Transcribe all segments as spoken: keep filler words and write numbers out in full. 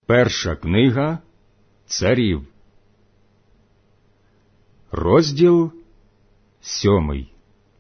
Перша книга Царів, розділ сьомий.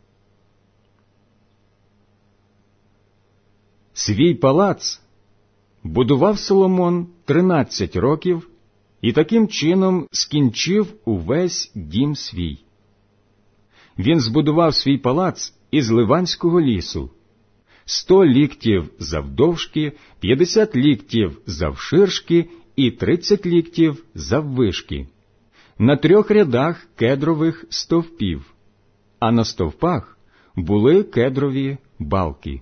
Свій палац будував Соломон тринадцять років і таким чином скінчив увесь дім свій. Він збудував свій палац із Ливанського лісу, сто ліктів завдовжки, п'ятдесят ліктів завширшки і тридцять ліктів заввишки, на трьох рядах кедрових стовпів, а на стовпах були кедрові балки.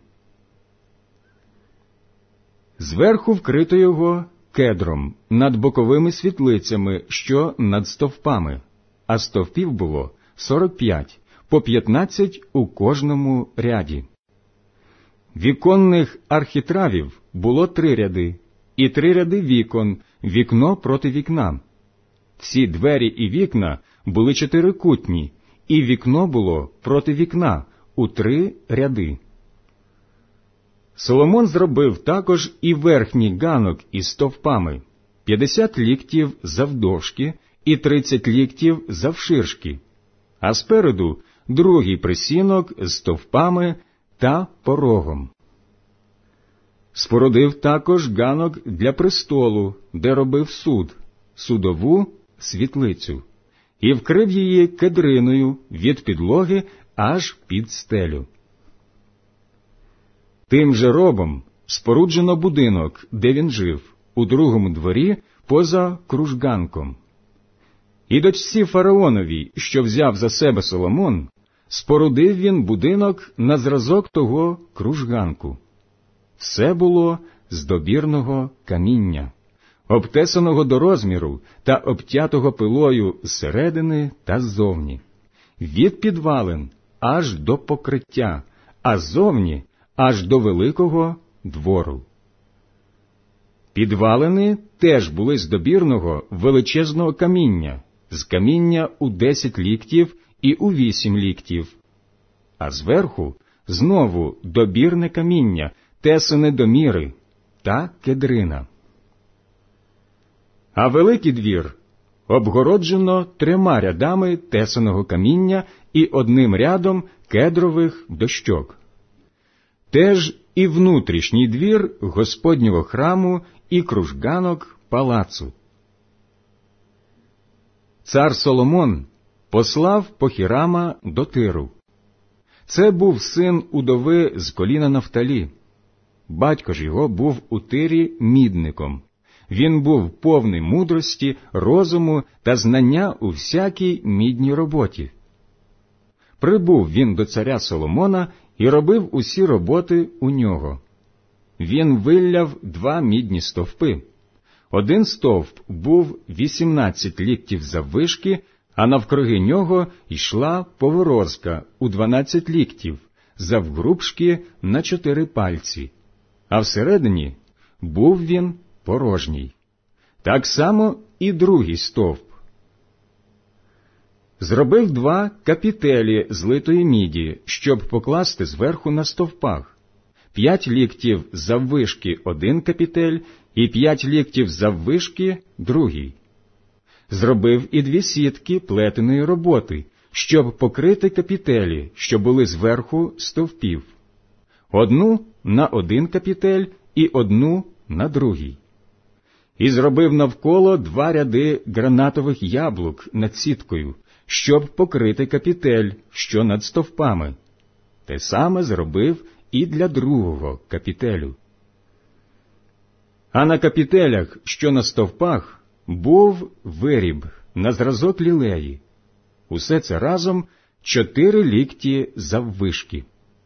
Зверху вкрито його кедром над боковими світлицями, що над стовпами, а стовпів було сорок п'ять, по п'ятнадцять у кожному ряді. Віконних архітравів було три ряди, і три ряди вікон, вікно проти вікна. Всі двері і вікна були чотирикутні, і вікно було проти вікна у три ряди. Соломон зробив також і верхній ганок із стовпами, п'ятдесят ліктів завдовжки і тридцять ліктів завширшки, а спереду другий присінок з стовпами та порогом. Спорудив також ганок для престолу, де робив суд, судову світлицю, і вкрив її кедриною від підлоги аж під стелю. Тим же робом споруджено будинок, де він жив, у другому дворі поза кружганком. І дочці фараоновій, що взяв за себе Соломон, спорудив він будинок на зразок того кружганку. Все було з добірного каміння, обтесаного до розміру та обтятого пилою зсередини та ззовні, від підвалин аж до покриття, а ззовні аж до великого двору. Підвалини теж були з добірного величезного каміння, з каміння у десять ліктів і у вісім ліктів, а зверху знову добірне каміння, тесане до міри, та кедрина. А великий двір обгороджено трьома рядами тесаного каміння і одним рядом кедрових дощок. Теж і внутрішній двір Господнього храму і кружганок палацу. Цар Соломон послав по-Хірама до Тиру. Це був син удови з коліна Нафталі. Батько ж його був у Тирі мідником. Він був повний мудрості, розуму та знання у всякій мідній роботі. Прибув він до царя Соломона і робив усі роботи у нього. Він вилляв два мідні стовпи. Один стовп був вісімнадцять ліктів заввишки, а навкруги нього йшла поворозка у дванадцять ліктів, завгрубшки на чотири пальці, а всередині був він порожній. Так само і другий стовп. Зробив два капітелі з литої міді, щоб покласти зверху на стовпах. П'ять ліктів заввишки один капітель і п'ять ліктів заввишки другий. Зробив і дві сітки плетеної роботи, щоб покрити капітелі, що були зверху стовпів. Одну на один капітель і одну на другий. І зробив навколо два ряди гранатових яблук над сіткою, щоб покрити капітель, що над стовпами. Те саме зробив і для другого капітелю. А на капітелях, що на стовпах, був виріб на зразок лілеї. Усе це разом чотири лікті заввишки.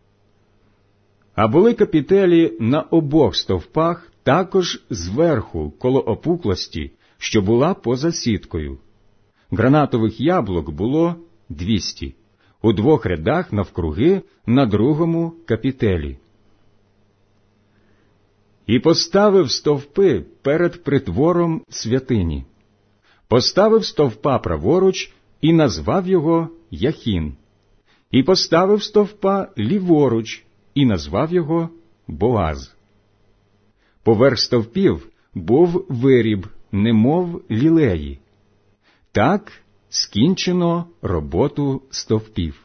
А були капітелі на обох стовпах також зверху, коло опуклості, що була поза сіткою. Гранатових яблук було двісті, у двох рядах навкруги на другому капітелі. І поставив стовпи перед притвором святині. Поставив стовпа праворуч і назвав його Яхін. І поставив стовпа ліворуч і назвав його Боаз. Поверх стовпів був виріб, немов лілеї. Так скінчено роботу стовпів.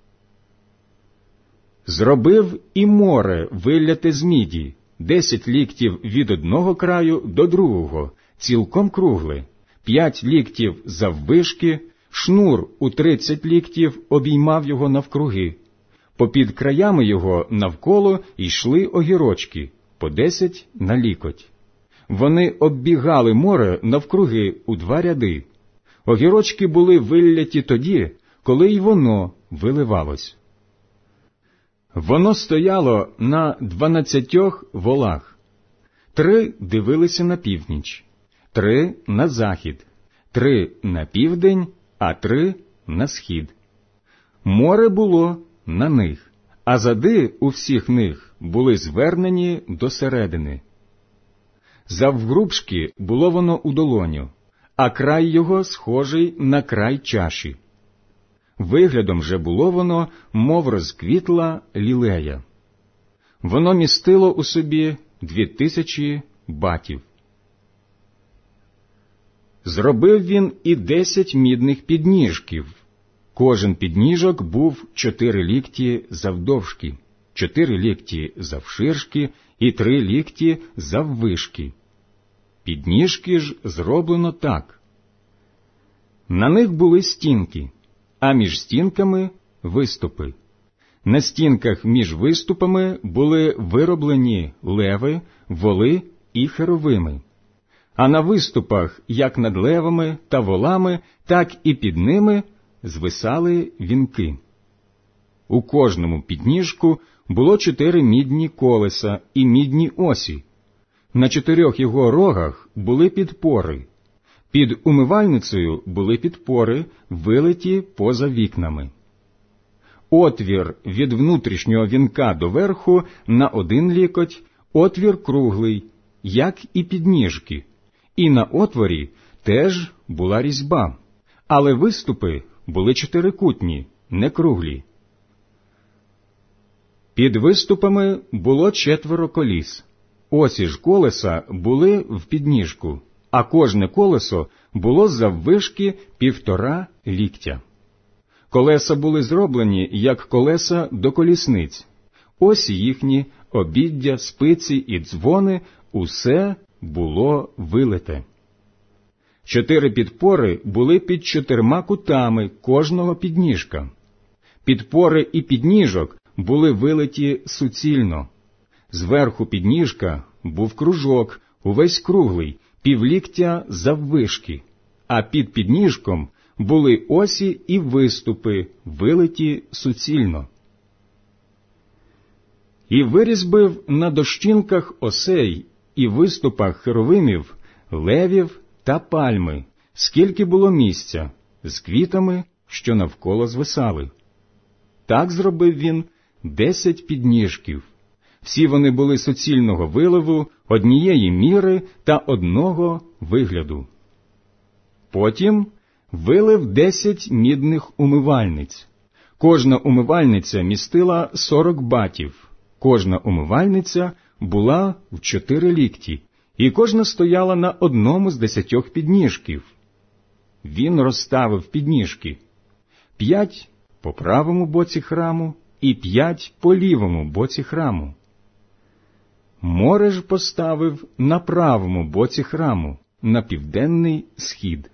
Зробив і море вилляте з міді, десять ліктів від одного краю до другого, цілком кругле, п'ять ліктів заввишки, шнур у тридцять ліктів обіймав його навкруги. Попід краями його навколо йшли огірочки, по десять на лікоть. Вони оббігали море навкруги у два ряди. Огірочки були вилляті тоді, коли й воно виливалось. Воно стояло на дванадцятьох волах. Три дивилися на північ, три на захід, три на південь, а три на схід. Море було на них, а зади у всіх них були звернені до середини. Завгрубшки було воно у долоню, а край його схожий на край чаші. Виглядом же було воно, мов розквітла лілея. Воно містило у собі дві тисячі батів. Зробив він і десять мідних підніжків. Кожен підніжок був чотири лікті завдовжки, чотири лікті завширшки і три лікті заввишки. Підніжки ж зроблено так. На них були стінки, а між стінками – виступи. На стінках між виступами були вироблені леви, воли і херовими. А на виступах, як над левами та волами, так і під ними звисали вінки. У кожному підніжку було чотири мідні колеса і мідні осі. На чотирьох його рогах були підпори. Під умивальницею були підпори, вилиті поза вікнами. Отвір від внутрішнього вінка до верху на один лікоть, отвір круглий, як і підніжки. І на отворі теж була різьба, але виступи були чотирикутні, не круглі. Під виступами було четверо коліс. Осі ж колеса були в підніжку, а кожне колесо було заввишки півтора ліктя. Колеса були зроблені, як колеса до колісниць. Осі їхні, обіддя, спиці і дзвони – усе було вилите. Чотири підпори були під чотирма кутами кожного підніжка. Підпори і підніжок були вилиті суцільно. Зверху підніжка був кружок, увесь круглий, півліктя заввишки, а під підніжком були осі і виступи, вилиті суцільно. І вирізбив на дощинках осей і виступах херовимів, левів та пальми, скільки було місця, з квітами, що навколо звисали. Так зробив він десять підніжків. Всі вони були суцільного виливу, однієї міри та одного вигляду. Потім вилив десять мідних умивальниць. Кожна умивальниця містила сорок батів. Кожна умивальниця була в чотири лікті, і кожна стояла на одному з десятьох підніжків. Він розставив підніжки. П'ять по правому боці храму і п'ять по лівому боці храму. Море ж поставив на правому боці храму, на південний схід.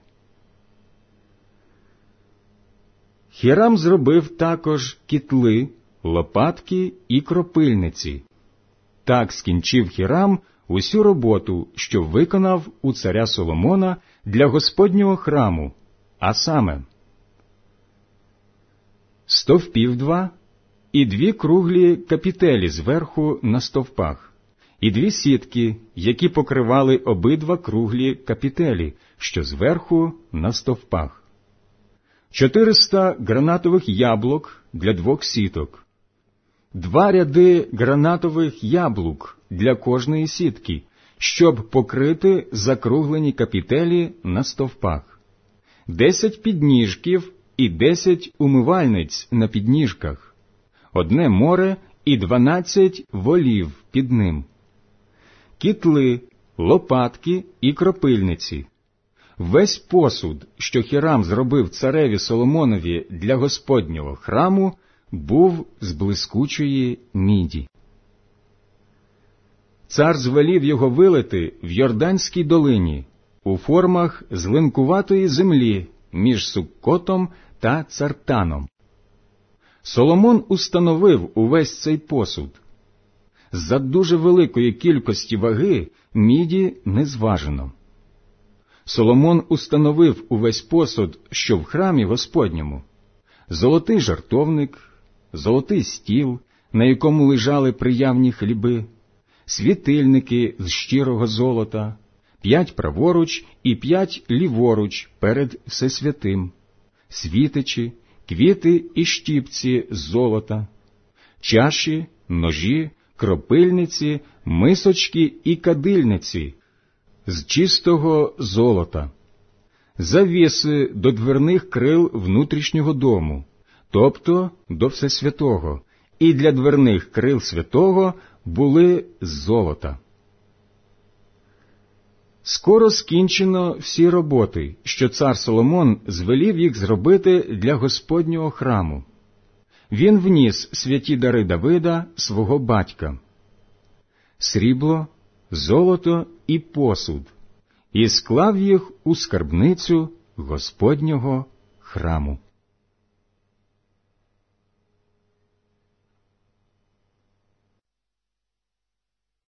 Хірам зробив також кітли, лопатки і кропильниці. Так скінчив Хірам усю роботу, що виконав у царя Соломона для Господнього храму, а саме стовпів два і дві круглі капітелі зверху на стовпах, і дві сітки, які покривали обидва круглі капітелі, що зверху на стовпах. Чотириста гранатових яблук для двох сіток. Два ряди гранатових яблук для кожної сітки, щоб покрити закруглені капітелі на стовпах. Десять підніжків і десять умивальниць на підніжках. Одне море і дванадцять волів під ним. Кітли, лопатки і кропильниці. Весь посуд, що Хірам зробив цареві Соломонові для Господнього храму, був з блискучої міді. Цар звелів його вилити в Йорданській долині, у формах з линкуватої землі між Суккотом та Цартаном. Соломон установив увесь цей посуд. За дуже великої кількості ваги міді не зважено. Соломон установив увесь посуд, що в храмі Господньому: золотий жертовник, золотий стіл, на якому лежали приявні хліби, світильники з щирого золота, п'ять праворуч і п'ять ліворуч перед Всесвятим, світичі, квіти і щіпці з золота, чаші, ножі, кропильниці, мисочки і кадильниці з чистого золота, завіси до дверних крил внутрішнього дому, тобто до Всесвятого, і для дверних крил святого були з золота. Скоро скінчено всі роботи, що цар Соломон звелів їх зробити для Господнього храму. Він вніс святі дари Давида, свого батька: срібло, золото і посуд, і склав їх у скарбницю Господнього храму.